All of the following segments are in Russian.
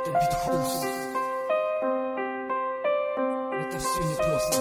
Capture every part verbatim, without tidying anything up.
Это Битхус. Это все непросто.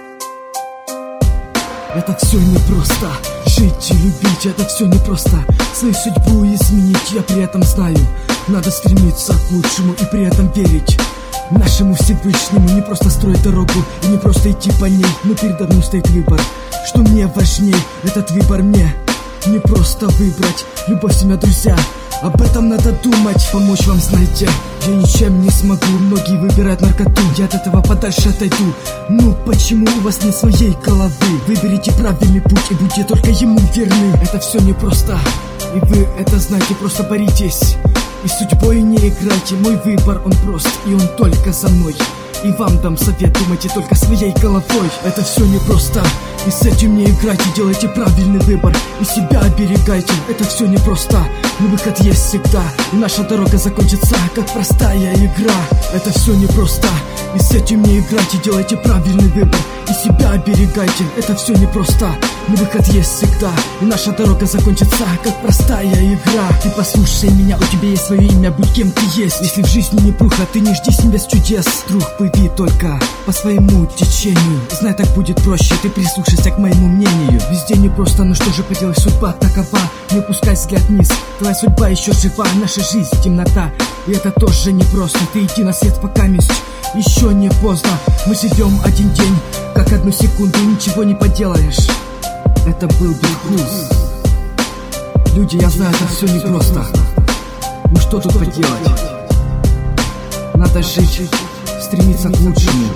Это все непросто. Жить и любить, это все непросто. Свою судьбу изменить я при этом знаю. Надо стремиться к лучшему и при этом верить нашему Всевышнему. Не просто строить дорогу и не просто идти по ней, но передо мной стоит выбор. Что мне важней, этот выбор мне не просто выбрать любовь, семья, друзья. Об этом надо думать, помочь вам, знаете, я ничем не смогу. Многие выбирают наркоту, я от этого подальше отойду. Ну почему у вас нет своей головы? Выберите правильный путь и будьте только ему верны. Это все непросто, и вы это знаете, просто боритесь. И судьбой не играйте, мой выбор он прост, и он только за мной. И вам дам совет, думайте только своей головой. Это все непросто, и с этим не играйте. Делайте правильный выбор и себя оберегайте. Это все непросто, но выход есть всегда. И наша дорога закончится, как простая игра. Это все непросто, и с этим не играйте. Делайте правильный выбор и себя оберегайте. Это все непросто, но выход есть всегда. И наша дорога закончится, как простая игра. Ты послушай меня, у тебя есть свое имя, будь кем ты есть. Если в жизни не пруха, ты не жди с небес чудес. Друг, плыви только по своему течению. Знай, так будет проще, ты прислушайся к моему мнению. Везде непросто, но что же поделать, судьба такова. Не упускай взгляд вниз, твоя судьба еще жива. Наша жизнь темнота, и это тоже непросто. Ты иди на свет пока месть, еще не поздно. Мы живем один день, как одну секунду, ничего не поделаешь. Это был Битхус. Люди, я знаю, это все непросто. Ну что тут поделать? Надо жить, стремиться к лучшему,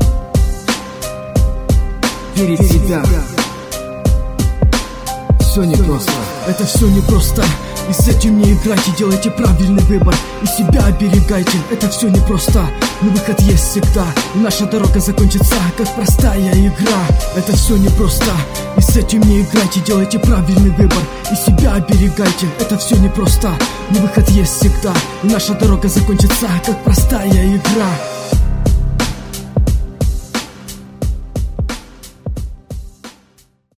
верить в себя. Все непросто. Это все непросто, и с этим не играйте. Делайте правильный выбор и себя оберегайте. Это все непросто, но выход есть всегда. И наша дорога закончится, как простая игра. Это все непросто, и с этим не играйте. Делайте правильный выбор и себя оберегайте. Это все непросто, но выход есть всегда. И наша дорога закончится, как простая игра.